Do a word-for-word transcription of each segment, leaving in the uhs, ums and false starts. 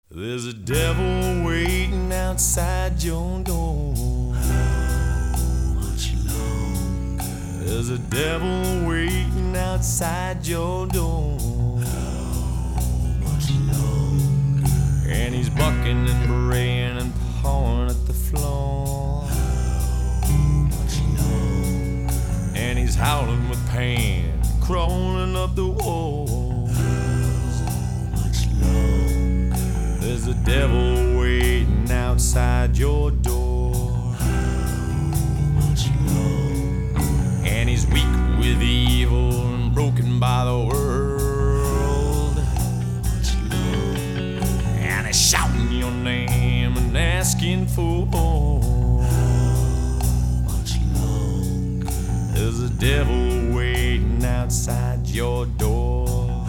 There's a devil waiting outside your door. How much longer? There's a devil waiting outside your door. How much longer? And he's bucking and braying and pawing at the floor. How much longer? And he's howling with pain, crawling up the wall. How much longer? There's a devil waiting outside your door. How much longer? And he's weak with evil and broken by the world. How much longer? And he's shouting your name and asking for more. How much longer? There's a devil waiting outside your door.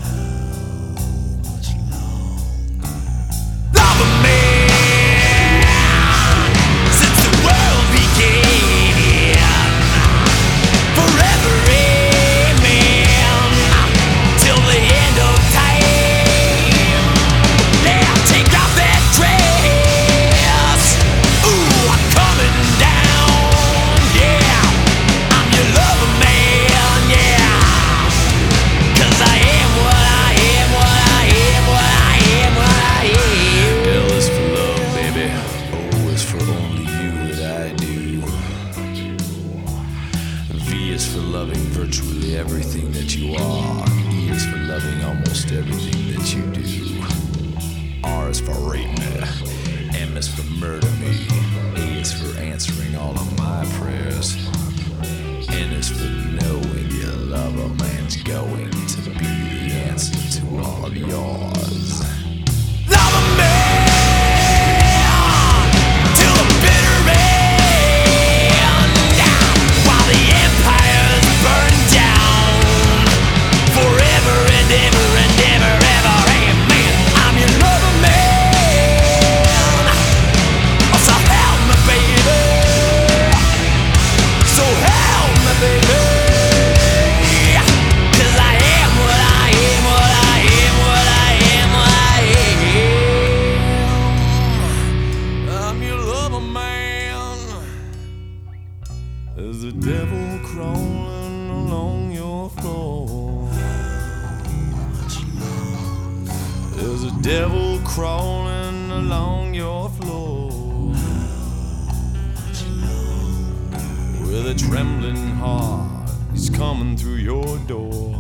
V is for loving virtually everything that you are. E is for loving almost everything that you do. R is for rape me. M is for murder me. A is for answering all of my prayers. N is for knowing your love a man's going to be the answer to all of yours. Love a man till the bitter end, while the empires burn down forever and ever and ever, ever, amen. I'm your lover man, so help me, baby, so help me, baby. There's a devil crawling along your floor. There's a devil crawling along your floor. With a trembling heart, he's coming through your door.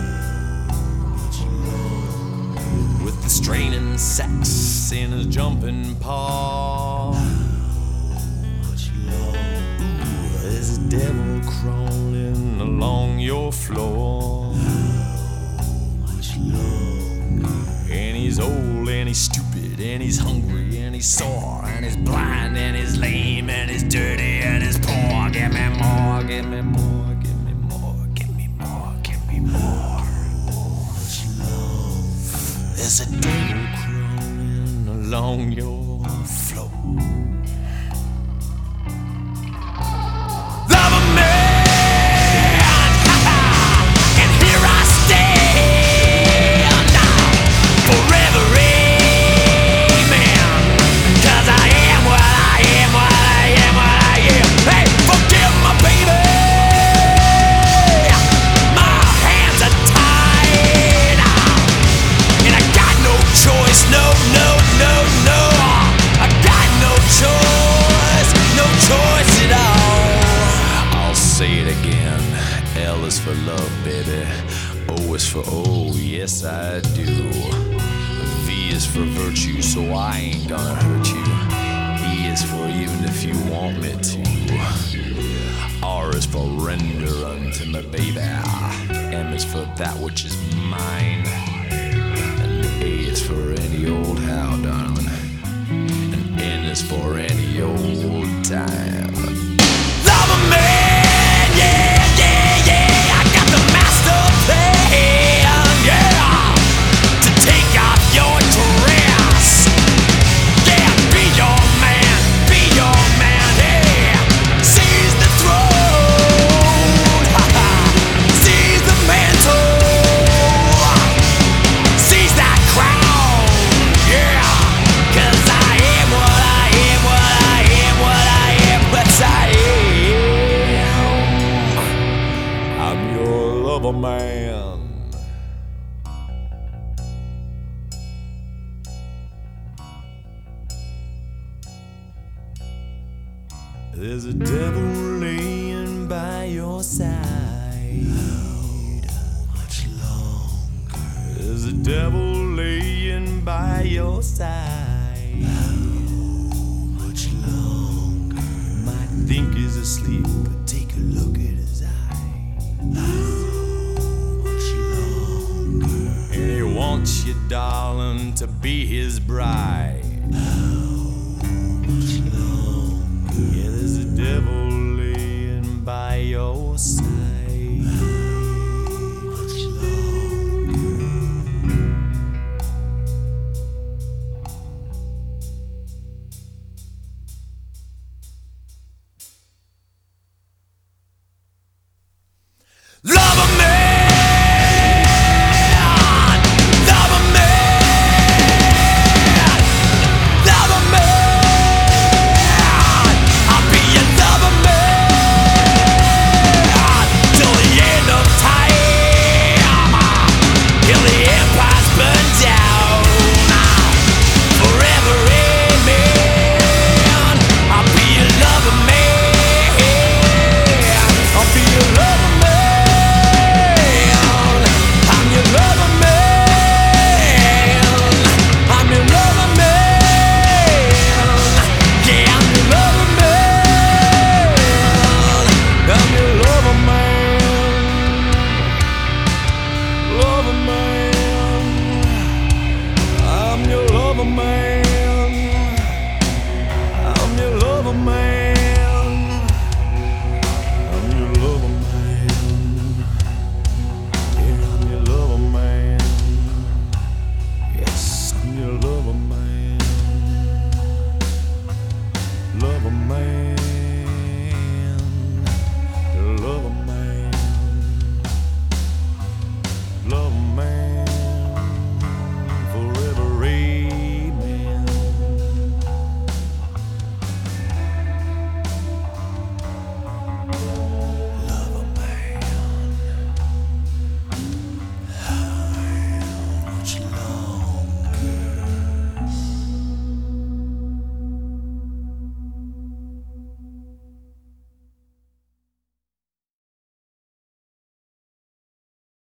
With the straining sex in his jumping paw. There's a devil crawling along your floor. And he's old and he's stupid and he's hungry and he's sore and he's blind and he's lame and he's dirty and he's poor. Give me more, give me more, give me more, give me more, give me more. There's a devil crawling along your floor. L is for love, baby. O is for oh, yes I do. V is for virtue, so I ain't gonna hurt you. E is for even if you want me to. R is for render unto me, baby. M is for that which is mine. And A is for any old how, darling. And N is for any old time. Love a man, yeah! Yeah! There's a devil laying by your side. How much longer? There's a devil laying by your side. How much longer? Might think he's asleep, but take a look at his eye. How much longer? And he wants you, darling, to be his bride. How much longer? Yeah, there's a devil